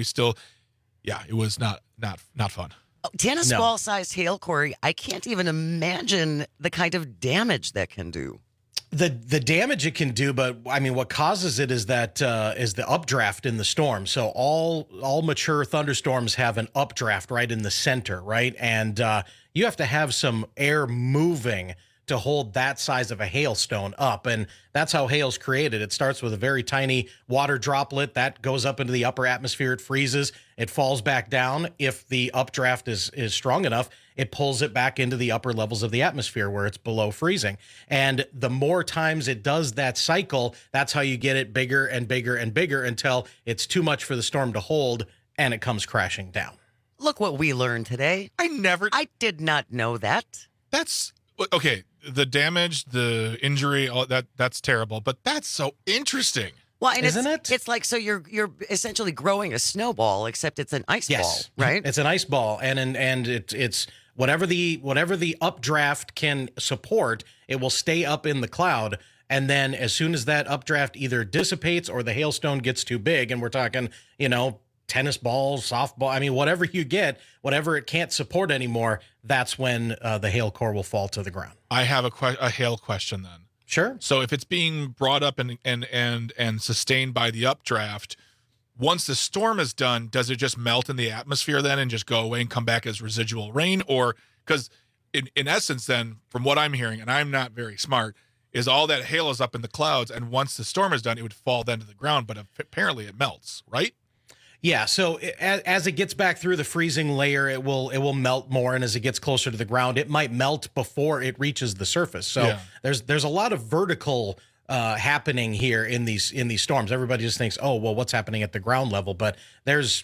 it was not fun. Tennis ball sized hail, Corey. I can't even imagine the kind of damage that can do. The damage it can do, but I mean, what causes it is the updraft in the storm. So all mature thunderstorms have an updraft right in the center, right? And you have to have some air moving to hold that size of a hailstone up. And that's how hail's created. It starts with a very tiny water droplet that goes up into the upper atmosphere. It freezes. It falls back down. If the updraft is strong enough, it pulls it back into the upper levels of the atmosphere where it's below freezing. And the more times it does that cycle, that's how you get it bigger and bigger and bigger until it's too much for the storm to hold and it comes crashing down. Look what we learned today. I did not know that. That's okay. The damage, the injury, all that's terrible, but that's so interesting. Well, and it's like, so you're essentially growing a snowball, except it's an ice ball, right? It's an ice ball, and it's whatever the updraft can support, it will stay up in the cloud. And then as soon as that updraft either dissipates or the hailstone gets too big, and we're talking, tennis balls, softball, I mean, whatever you get, whatever it can't support anymore, that's when the hail core will fall to the ground. I have a hail question then. Sure. So if it's being brought up and sustained by the updraft, once the storm is done, does it just melt in the atmosphere then and just go away and come back as residual rain? Or because in essence then, from what I'm hearing, and I'm not very smart, is all that hail is up in the clouds, and once the storm is done, it would fall then to the ground, but apparently it melts, right? Yeah, so as it gets back through the freezing layer, it will melt more, and as it gets closer to the ground, it might melt before it reaches the surface. So there's a lot of vertical happening here in these storms. Everybody just thinks, oh, well, what's happening at the ground level? But there's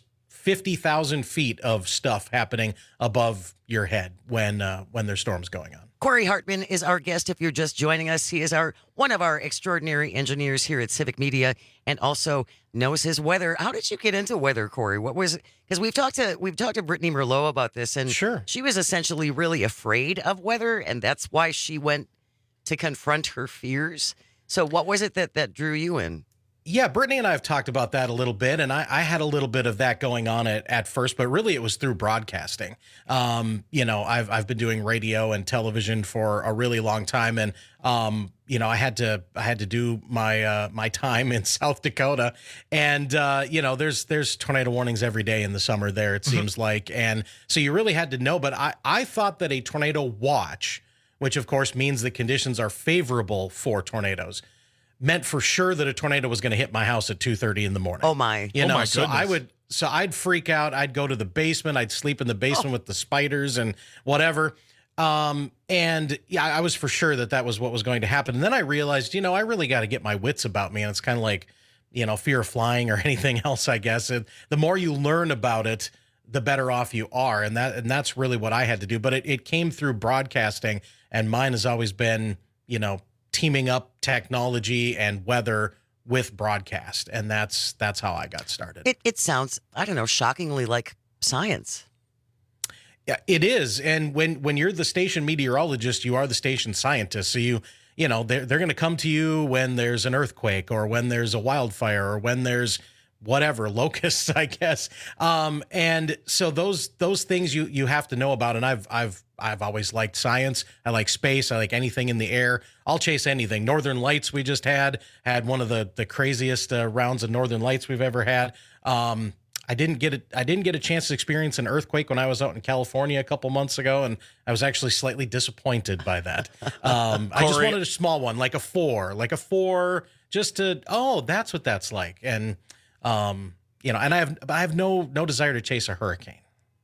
50,000 feet of stuff happening above your head when there's storms going on. Corey Hartman is our guest. If you're just joining us, he is one of our extraordinary engineers here at Civic Media, and also knows his weather. How did you get into weather, Corey? What was it? Because we've talked to Brittany Merlot about this, and she was essentially really afraid of weather, and that's why she went to confront her fears. So what was it that drew you in? Yeah, Brittany and I have talked about that a little bit, and I had a little bit of that going on at first, but really it was through broadcasting. I've been doing radio and television for a really long time, and I had to do my time in South Dakota, and there's tornado warnings every day in the summer there, it seems like, and so you really had to know. But I thought that a tornado watch, which of course means the conditions are favorable for tornadoes, meant for sure that a tornado was going to hit my house at 2:30 in the morning. Oh my! So I'd freak out. I'd go to the basement. I'd sleep in the basement with the spiders and whatever. I was for sure that was what was going to happen. And then I realized, I really got to get my wits about me. And it's kind of like, fear of flying or anything else, I guess. And the more you learn about it, the better off you are. And that's really what I had to do. But it came through broadcasting, and mine has always been, teaming up technology and weather with broadcast. And that's how I got started. It sounds, I don't know, shockingly like science. Yeah, it is. And when you're the station meteorologist, you are the station scientist. So they're going to come to you when there's an earthquake or when there's a wildfire or when there's whatever, locusts, I guess. And so those things you have to know about. And I've always liked science. I like space. I like anything in the air. I'll chase anything. Northern Lights we just had one of the craziest rounds of Northern Lights we've ever had. I didn't get a chance to experience an earthquake when I was out in California a couple months ago, and I was actually slightly disappointed by that. I just wanted a small one, like a four, just to, that's what that's like. And and I have no desire to chase a hurricane.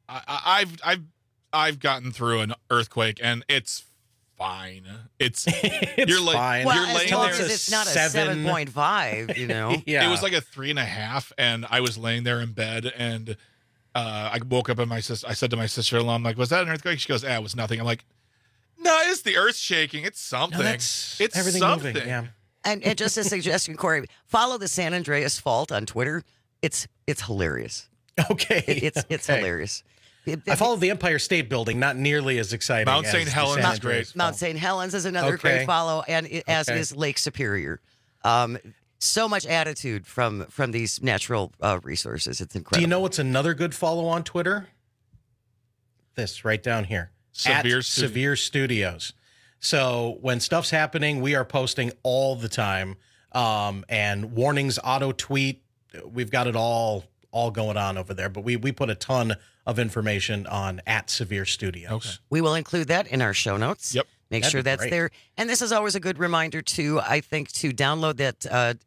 I've gotten through an earthquake, and it's fine. It's you're like fine. Well, you're laying as there. it's not a 7.5, Yeah. It was like a 3.5, and I was laying there in bed, and I woke up, and I said to my sister-in-law, I'm like, was that an earthquake? She goes, it was nothing. I'm like, no, it's the earth shaking. It's something. No, it's everything something. moving. Yeah. And just a suggestion, Corey, follow the San Andreas Fault on Twitter. It's hilarious. Okay. It's hilarious. I followed the Empire State Building, not nearly as exciting. Mount St. Helens is great. Mount St. Helens is another great follow, and as is Lake Superior. So much attitude from these natural resources. It's incredible. Do you know what's another good follow on Twitter? This right down here. Severe Studios. So when stuff's happening, we are posting all the time. And warnings, auto tweet. We've got it all going on over there. But we put a ton of information on @Severe Studios. Okay. We will include that in our show notes. Yep. Make That'd sure be that's great. there. And this is always a good reminder, too, I think, to download that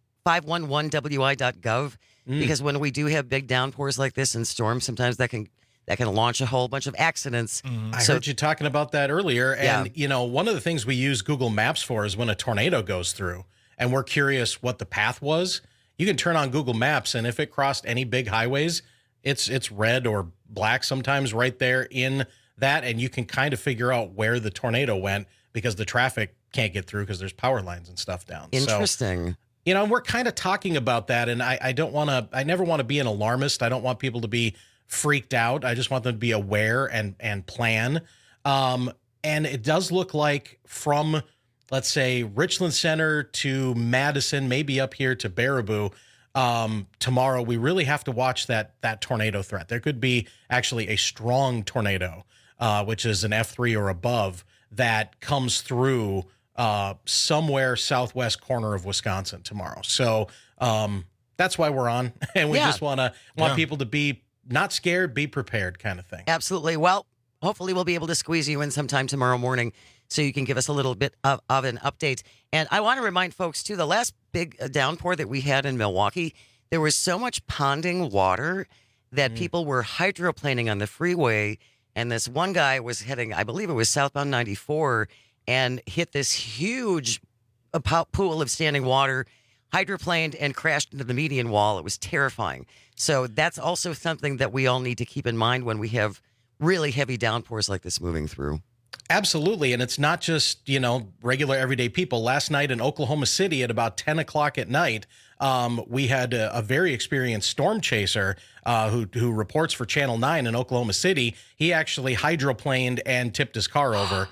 511wi.gov, because when we do have big downpours like this and storms, sometimes that can launch a whole bunch of accidents. I heard you talking about that earlier. And, one of the things we use Google Maps for is when a tornado goes through and we're curious what the path was. You can turn on Google Maps, and if it crossed any big highways, it's red or black sometimes right there in that, and you can kind of figure out where the tornado went because the traffic can't get through because there's power lines and stuff down. Interesting. So, we're kind of talking about that, and I never want to be an alarmist. I don't want people to be freaked out. I just want them to be aware and plan. And it does look like from, let's say, Richland Center to Madison, maybe up here to Baraboo, tomorrow, we really have to watch that tornado threat. There could be actually a strong tornado, which is an F3 or above, that comes through somewhere southwest corner of Wisconsin tomorrow. So that's why we're on, and we just want people to be not scared, be prepared, kind of thing. Absolutely. Well, hopefully we'll be able to squeeze you in sometime tomorrow morning so you can give us a little bit of an update. And I want to remind folks, too, the last big downpour that we had in Milwaukee, there was so much ponding water that people were hydroplaning on the freeway. And this one guy was heading, I believe it was southbound 94, and hit this huge pool of standing water, hydroplaned, and crashed into the median wall. It was terrifying. So that's also something that we all need to keep in mind when we have really heavy downpours like this moving through. Absolutely. And it's not just, regular everyday people. Last night in Oklahoma City at about 10 o'clock at night, we had a very experienced storm chaser who reports for Channel 9 in Oklahoma City. He actually hydroplaned and tipped his car over.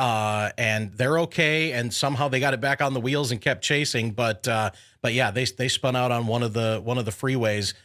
And they're okay. And somehow they got it back on the wheels and kept chasing. But yeah, they spun out on one of the freeways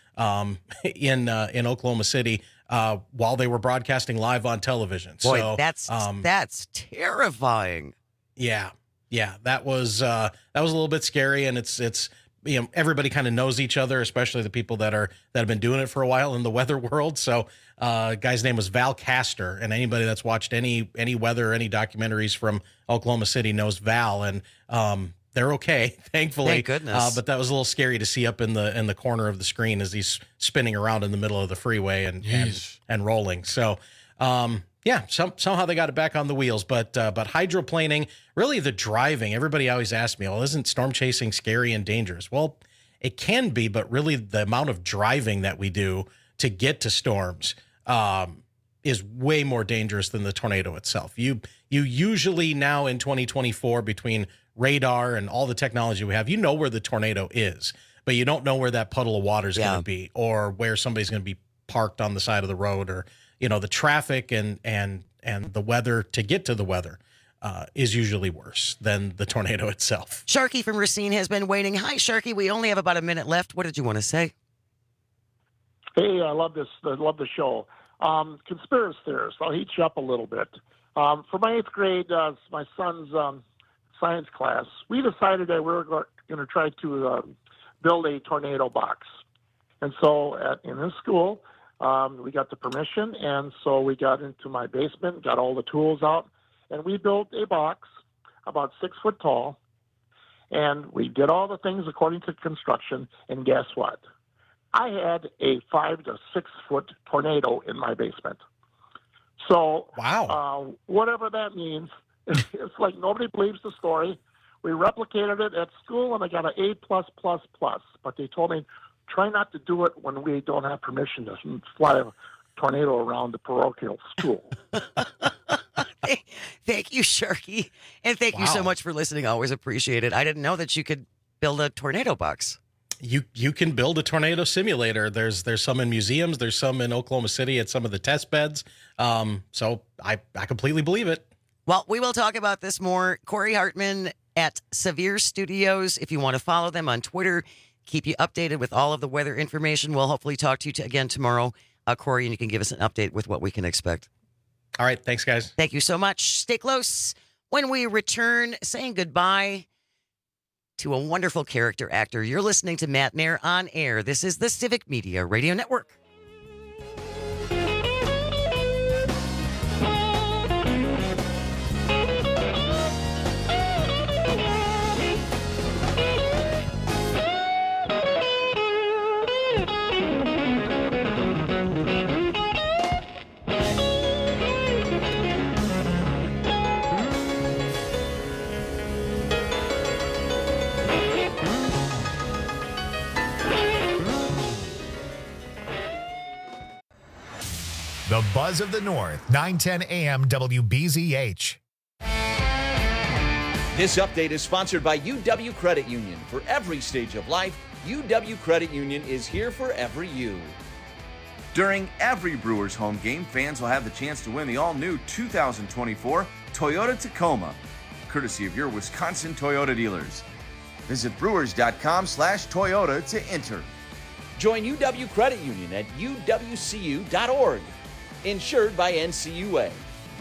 in Oklahoma City while they were broadcasting live on television. Boy, so that's terrifying. Yeah, that was a little bit scary, and it's everybody kind of knows each other, especially the people that have been doing it for a while in the weather world. So guy's name was Val Castor, and anybody that's watched any weather or any documentaries from Oklahoma City knows Val, and they're okay, thankfully. Thank goodness. But that was a little scary to see up in the corner of the screen as he's spinning around in the middle of the freeway and rolling. So somehow they got it back on the wheels. But hydroplaning, really the driving. Everybody always asks me, "Well, isn't storm chasing scary and dangerous?" Well, it can be, but really the amount of driving that we do to get to storms is way more dangerous than the tornado itself. You usually now in 2024, between radar and all the technology we have, where the tornado is, but you don't know where that puddle of water is going to be, or where somebody's going to be parked on the side of the road, or the traffic and the weather to get to the weather is usually worse than the tornado itself. Sharky from Racine has been waiting. Hi, Sharky. We only have about a minute left. What did you want to say? Hey, I love this. I love the show. Conspiracy theorists. I'll heat you up a little bit. For my 8th grade, my son's science class, we decided that we were going to try to build a tornado box. And so in his school, we got the permission, and so we got into my basement, got all the tools out, and we built a box about 6 foot tall, and we did all the things according to construction, and guess what? I had a 5 to 6 foot tornado in my basement. So, wow, whatever that means, it's like nobody believes the story. We replicated it at school, and I got an A+++. But they told me, try not to do it when we don't have permission to fly a tornado around the parochial school. Thank you, Sharky. And thank you so much for listening. Always appreciate it. I didn't know that you could build a tornado box. You can build a tornado simulator. There's some in museums. There's some in Oklahoma City at some of the test beds. So I completely believe it. Well, we will talk about this more. Corey Hartman at Severe Studios. If you want to follow them on Twitter, keep you updated with all of the weather information. We'll hopefully talk to you again tomorrow, Corey, and you can give us an update with what we can expect. All right. Thanks, guys. Thank you so much. Stay close. When we return, saying goodbye to a wonderful character actor. You're listening to Matt Nair on Air. This is the Civic Media Radio Network. The Buzz of the North, 910 AM WBZH. This update is sponsored by UW Credit Union. For every stage of life, UW Credit Union is here for every you. During every Brewers home game, fans will have the chance to win the all-new 2024 Toyota Tacoma, courtesy of your Wisconsin Toyota dealers. Visit brewers.com/Toyota to enter. Join UW Credit Union at uwcu.org. Insured by NCUA.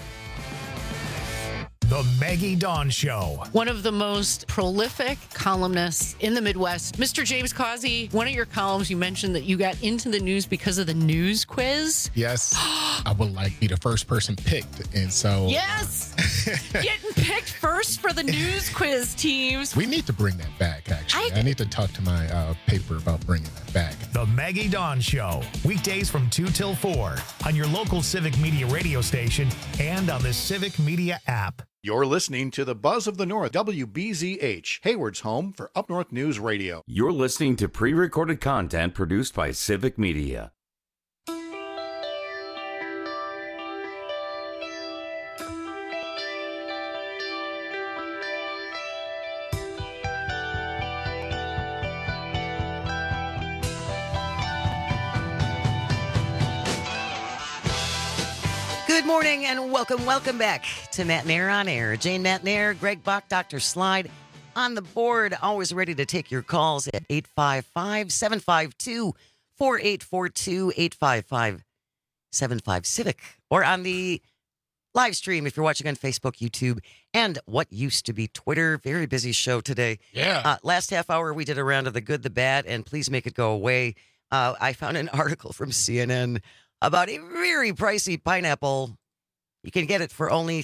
The Maggie Dawn Show. One of the most prolific columnists in the Midwest, Mr. James Causey. One of your columns, you mentioned that you got into the news because of the news quiz. Yes, I would like be the first person picked, and so yes, getting picked first for the news quiz teams. We need to bring that back. Actually, I need to talk to my paper about bringing that back. The Maggie Dawn Show, weekdays from 2 till 4 on your local Civic Media radio station and on the Civic Media app. You're listening to the Buzz of the North, WBZH, Hayward's home for Up North News Radio. You're listening to pre-recorded content produced by Civic Media. Good morning and welcome back to Matt Nair on Air. Jane Matt Nair, Greg Bach, Dr. Slide on the board, always ready to take your calls at 855-752-4842, 855-75-CIVIC, or on the live stream if you're watching on Facebook, YouTube, and what used to be Twitter. Very busy show today. Yeah. Last half hour, we did a round of the good, the bad, and please make it go away. I found an article from CNN about a very pricey pineapple. You can get it for only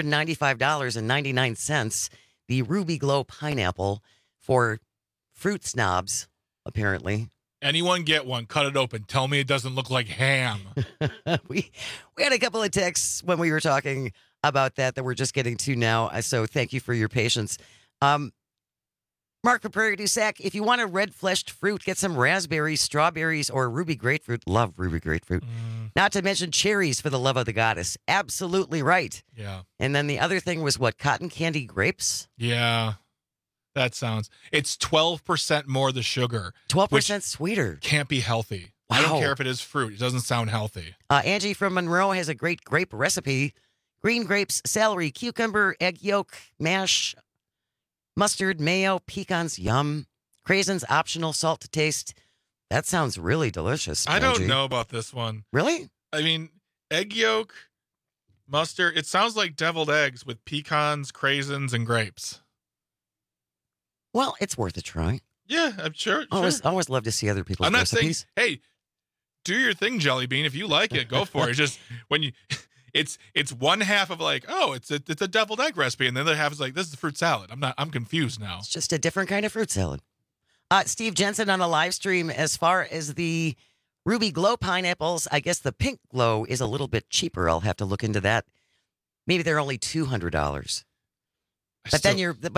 $395.99. The Ruby Glow pineapple for fruit snobs, apparently. Anyone get one, cut it open. Tell me it doesn't look like ham. We had a couple of texts when we were talking about that we're just getting to now. So thank you for your patience. Mark for Prairie du Sac, if you want a red-fleshed fruit, get some raspberries, strawberries, or ruby grapefruit. Love ruby grapefruit. Not to mention cherries for the love of the goddess. Absolutely right. Yeah. And then the other thing was what? Cotton candy grapes? Yeah. That sounds... It's 12% more the sugar. 12% sweeter. Can't be healthy. Wow. I don't care if it is fruit. It doesn't sound healthy. Angie from Monroe has a great grape recipe. Green grapes, celery, cucumber, egg yolk, mash, mustard, mayo, pecans, yum. Craisins, optional, salt to taste. That sounds really delicious. I don't Angie. know about this one. Really? I mean, egg yolk, mustard. It sounds like deviled eggs with pecans, craisins, and grapes. Well, it's worth a try. Yeah, I'm sure. Always love to see other people's I'm not recipes. saying, hey, do your thing, Jelly Bean. If you like it, go for it. It's just when you... It's one half of like, oh, it's a deviled egg recipe, and the other half is like, this is fruit salad. I'm confused now. It's just a different kind of fruit salad. Steve Jensen on the live stream, as far as the Ruby Glow pineapples, I guess the Pink Glow is a little bit cheaper. I'll have to look into that. Maybe they're only $200. But then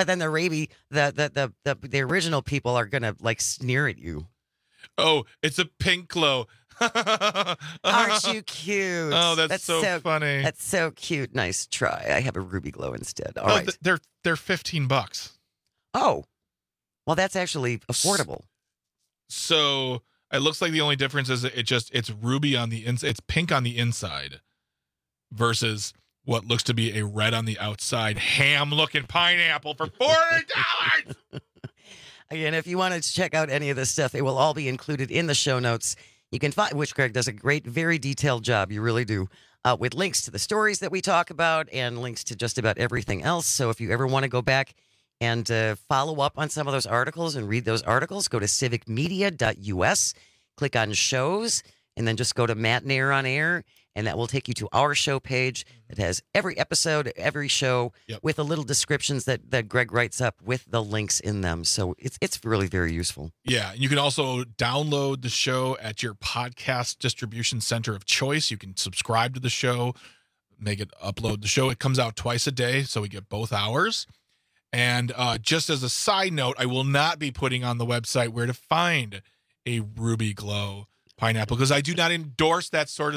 the original people are gonna like sneer at you. Oh, it's a Pink Glow. Aren't you cute? Oh, that's so funny. That's so cute. Nice try. I have a Ruby Glow instead. All right. They're $15. Oh, well, that's actually affordable. So it looks like the only difference is it's ruby on the inside. It's pink on the inside versus what looks to be a red on the outside ham-looking pineapple for $40. Again, if you want to check out any of this stuff, it will all be included in the show notes. You can find, which Greg does a great, very detailed job. You really do. With links to the stories that we talk about and links to just about everything else. So if you ever want to go back and follow up on some of those articles and read those articles, go to civicmedia.us, click on shows, and then just go to Matt Nair on Air, and that will take you to our show page that has every episode, every show, with the little descriptions that Greg writes up with the links in them. So it's really very useful. Yeah, and you can also download the show at your podcast distribution center of choice. You can subscribe to the show, make it upload the show. It comes out twice a day, so we get both hours. And just as a side note, I will not be putting on the website where to find a Ruby Glow pineapple because I do not endorse that sort of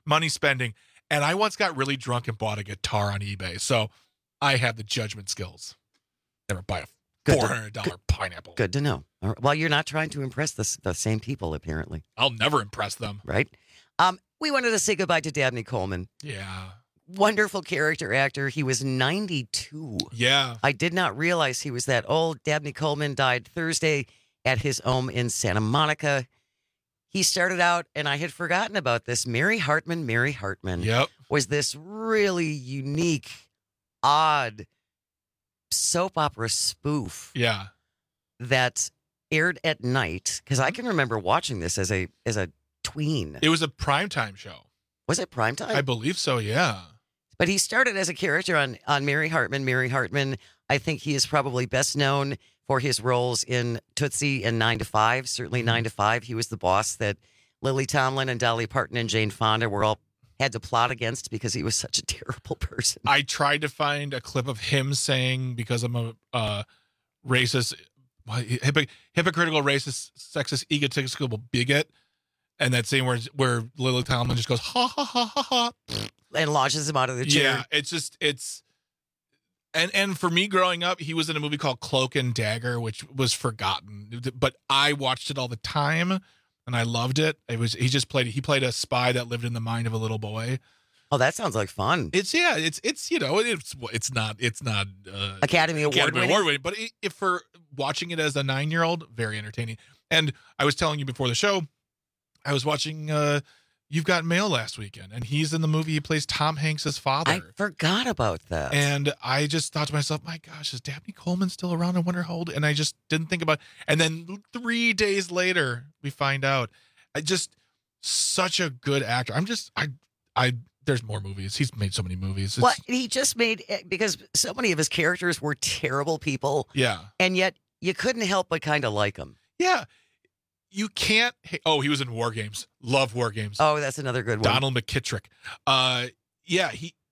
money spending. And I once got really drunk and bought a guitar on eBay. So I have the judgment skills. Never buy a $400 pineapple. Good to know. All right. Well, you're not trying to impress the same people, apparently. I'll never impress them. Right? We wanted to say goodbye to Dabney Coleman. Yeah. Wonderful character actor. He was 92. Yeah. I did not realize he was that old. Dabney Coleman died Thursday at his home in Santa Monica. He started out, and I had forgotten about this, Mary Hartman Yep. was this really unique, odd soap opera spoof. Yeah. That aired at night, because I can remember watching this as a tween. It was a primetime show. Was it primetime? I believe so, yeah. But he started as a character on Mary Hartman. Mary Hartman, I think he is probably best known for his roles in Tootsie and 9 to 5. Certainly 9 to 5. He was the boss that Lily Tomlin and Dolly Parton and Jane Fonda had to plot against because he was such a terrible person. I tried to find a clip of him saying, because I'm a racist, hypocritical, racist, sexist, egotistical bigot. And that scene where Lily Tomlin just goes, ha, ha, ha, ha, ha. And launches him out of the chair. Yeah, and for me growing up, he was in a movie called Cloak and Dagger, which was forgotten. But I watched it all the time, and I loved it. He played a spy that lived in the mind of a little boy. Oh, that sounds like fun. It's not Academy Award winning, but if for watching it as a 9-year-old, very entertaining. And I was telling you before the show, I was watching You've Got Mail last weekend, and he's in the movie. He plays Tom Hanks' father. I forgot about that. And I just thought to myself, my gosh, is Dabney Coleman still around? I wonder how old. And I just didn't think about it. And then 3 days later, we find out. Such a good actor. There's more movies. He's made so many movies. Well, he just made, because so many of his characters were terrible people. Yeah. And yet you couldn't help but kind of like him. Yeah. You can't. Oh, he was in War Games. Love War Games. Oh, that's another good one. Donald McKittrick. Yeah,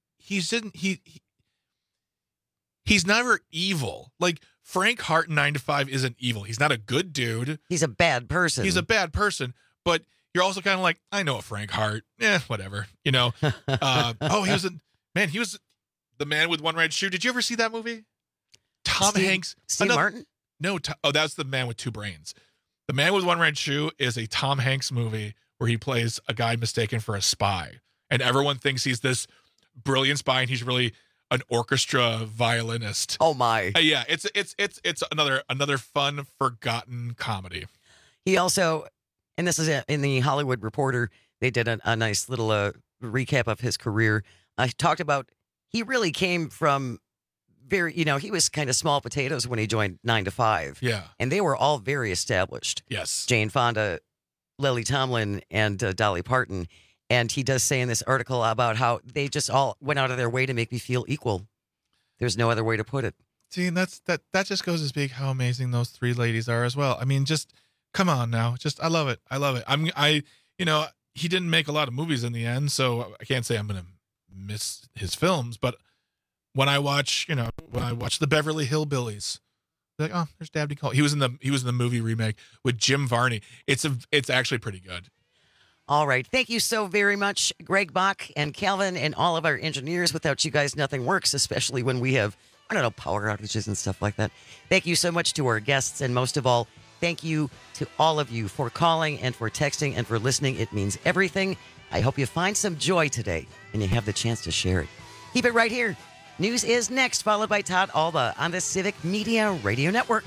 he's never evil. Like Frank Hart in 9 to 5 isn't evil. He's not a good dude. He's a bad person. But you're also kind of like, I know a Frank Hart. Whatever. You know. He was the man with one red shoe. Did you ever see that movie? Tom Hanks. Steve Martin? No. That's the man with two brains. The Man with One Red Shoe is a Tom Hanks movie where he plays a guy mistaken for a spy. And everyone thinks he's this brilliant spy, and he's really an orchestra violinist. Oh, my. Yeah, it's another fun, forgotten comedy. He also, and this is in the Hollywood Reporter, they did a nice little recap of his career. Talked about, he really came from he was kind of small potatoes when he joined 9 to 5. Yeah. And they were all very established. Yes. Jane Fonda, Lily Tomlin, and Dolly Parton. And he does say in this article about how they just all went out of their way to make me feel equal. There's no other way to put it. See, and that just goes to speak how amazing those three ladies are as well. I mean, just come on now. I love it. He didn't make a lot of movies in the end, so I can't say I'm going to miss his films, but when I watch the Beverly Hillbillies, like, oh, there's Dabney Coleman. He was in the movie remake with Jim Varney. It's actually pretty good. All right. Thank you so very much, Greg Bach and Calvin and all of our engineers. Without you guys, nothing works, especially when we have, power outages and stuff like that. Thank you so much to our guests. And most of all, thank you to all of you for calling and for texting and for listening. It means everything. I hope you find some joy today and you have the chance to share it. Keep it right here. News is next, followed by Todd Alba on the Civic Media Radio Network.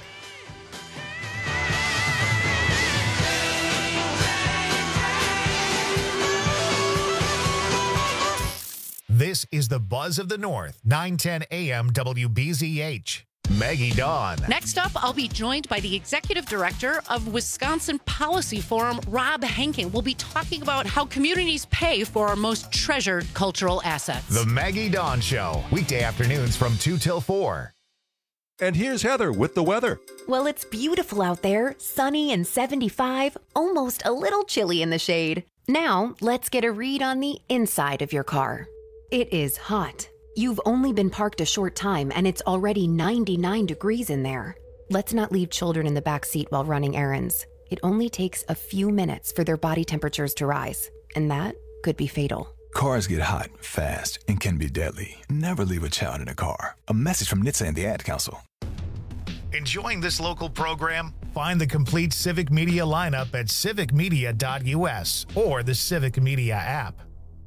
This is the Buzz of the North, 910 AM WBZH. Maggie Dawn. Next up, I'll be joined by the executive director of Wisconsin Policy Forum, Rob Henking. We'll be talking about how communities pay for our most treasured cultural assets. The Maggie Dawn Show, weekday afternoons from 2 till 4. And here's Heather with the weather. Well, it's beautiful out there, sunny and 75, almost a little chilly in the shade. Now, let's get a read on the inside of your car. It is hot. You've only been parked a short time and it's already 99 degrees in there. Let's not leave children in the back seat while running errands. It only takes a few minutes for their body temperatures to rise, and that could be fatal. Cars get hot, fast, and can be deadly. Never leave a child in a car. A message from NHTSA and the Ad Council. Enjoying this local program? Find the complete Civic Media lineup at civicmedia.us or the Civic Media app.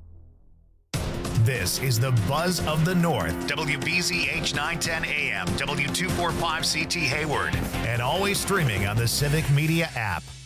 This is the Buzz of the North, WBZH 910 AM, W245CT Hayward, and always streaming on the Civic Media app.